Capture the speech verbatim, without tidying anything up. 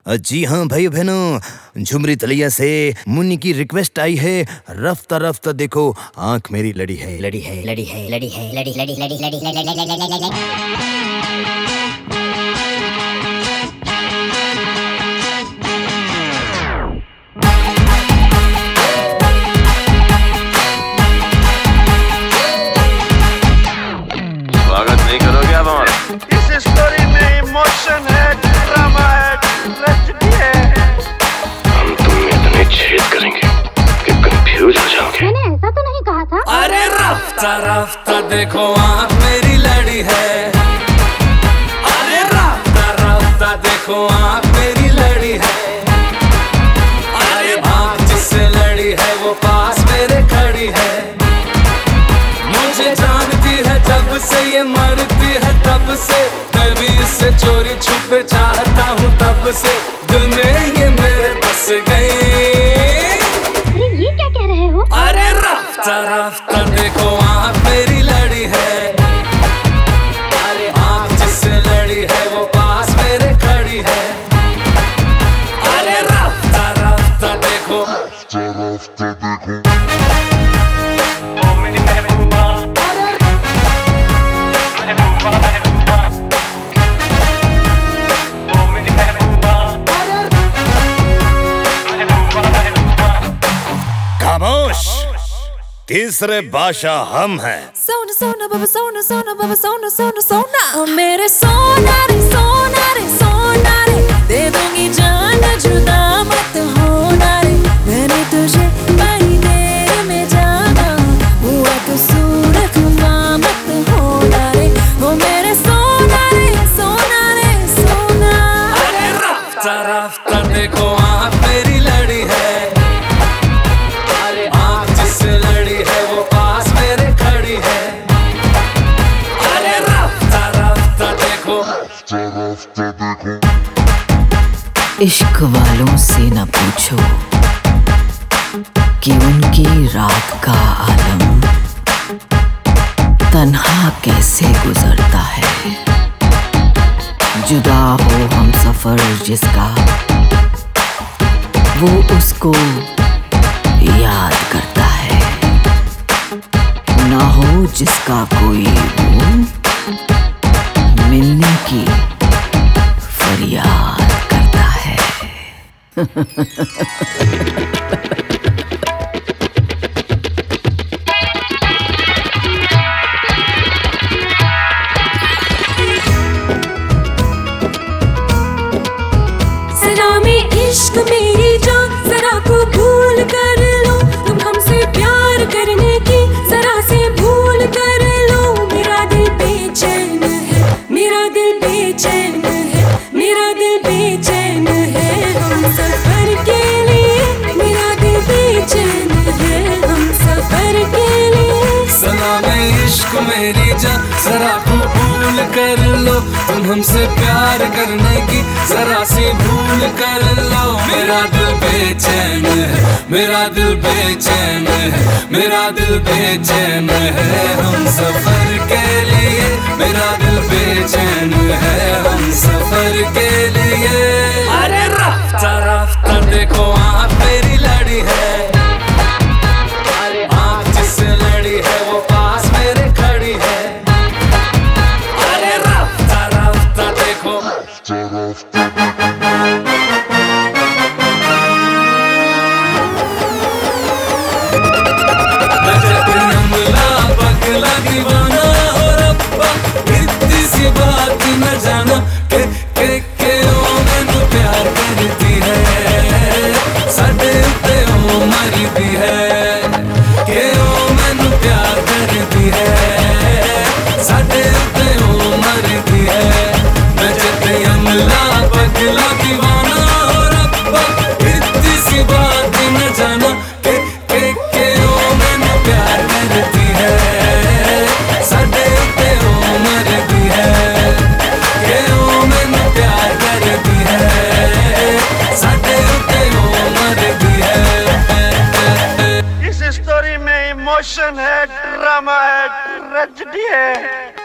जी हाँ भाई बहनों, झुमरी तलिया से मुन्नी की रिक्वेस्ट आई है। रफ्ता रफ्ता देखो आंख मेरी लड़ी है, लड़ी है, लड़ी है, लड़ी है, लड़ी लड़ी लड़ी लड़ी लड़ी। स्वागत नहीं करोगे आप हमारा? इस स्टोरी में इमोशन है, ड्रामा है, ट्रेजेडी है। हम तुम में इतने छेद करेंगे कि कंफ्यूज हो जाओगे। मैंने ऐसा तो नहीं कहा था। अरे रफ्ता रफ्ता देखो आँख मेरी लड़ी है। अरे रफ्ता रफ्ता देखो आँख मेरी लड़ी है। अरे आँख जिससे लड़ी है वो पास मेरे खड़ी है। मुझे जानती है जब से ये मरती है तब से, मैं भी इससे चोरी छुपे चाहता हूँ तब से। दिल में ये मेरे बस गई। अरे ये क्या कह रहे हो? अरे रफ्ता रफ्ता देखो आँख मेरी लड़ी है। अरे आँख जिससे लड़ी है वो पास मेरे खड़ी है। अरे रफ्ता रफ्ता देखो, रफ्ता देखो ओ मेरी महबूबा, महबूबा महबूबा, ओ मेरी महबूबा, महबूबा महबूबा। खामोश, तीसरे बादशाह हम हैं। सोना सोना बाबा सोना सोना बाबा सोना सोना सोना ओ मेरे सोना रे सोना रे सोना रे, दे दूंगी जान जुदा मत होना रे। मैंने तुझे बड़ी देर में जाना, हुआ कसूर खुदा मत होना रे। ओ मेरे सोना रे सोना रे सोना। अरे रफ्ता रफ्ता देखो आँख मेरी लड़ी है। अरे आँख जिससे लड़ी है वो पास मेरे खड़ी है। अरे रफ्ता रफ्ता देखो, रफ्ता देखो इश्क वालों से न पूछो कि उनकी रात का आलम तन्हा कैसे गुजरता है। जुदा हो हम सफर जिसका, वो उसको याद करता है। ना हो जिसका कोई वो, मिलने की फरियाद करता है। सलामी इश्क मेरी जान, जरा को भूल कर लो। तुम हमसे प्यार करने की जरा से भूल कर लो। मेरा दिल बेचैन है, मेरा दिल बेचैन है, मेरा दिल बेचैन है हम सफर के लिए। मेरा दिल बेचैन है हम सफर के लिए। सलामे इश्क मेरी जान, जरा को भूल कर लो। तुम हमसे प्यार करने की जरा सी भूल कर लो। मेरा दिल बेचैन है, मेरा दिल बेचैन है, मेरा दिल बेचैन है हम सफर के लिए। मेरा दिल बेचैन है हम सफर के लिए। अरे रफ्ता रफ्ता देखो आँख मेरी लड़ी है। अरे आँख जिससे लड़ी है वो पास मेरे खड़ी है। अरे रफ्ता रफ्ता देखो, रफ्ता नजर नंगला पगला दीवाना हो रब्बा, इतनी सी बात न जाना के के के ओ मैनू प्यार करती है। साडे उत्ते ओ मरदी है, के ओ मैनू प्यार करती है। साडे उत्ते ओ मरदी है। नजर नंगला पगला दीवाना हो रब्बा, इतनी सी बात न जाना के के के ओ मैनू प्यार करती है। साडे उत्ते ओ मरदी है, के ओ मैनू प्यार करती है। साडे उत्ते ओ मरदी है। इस स्टोरी में इमोशन है, ड्रामा है, ट्रेजेडी है।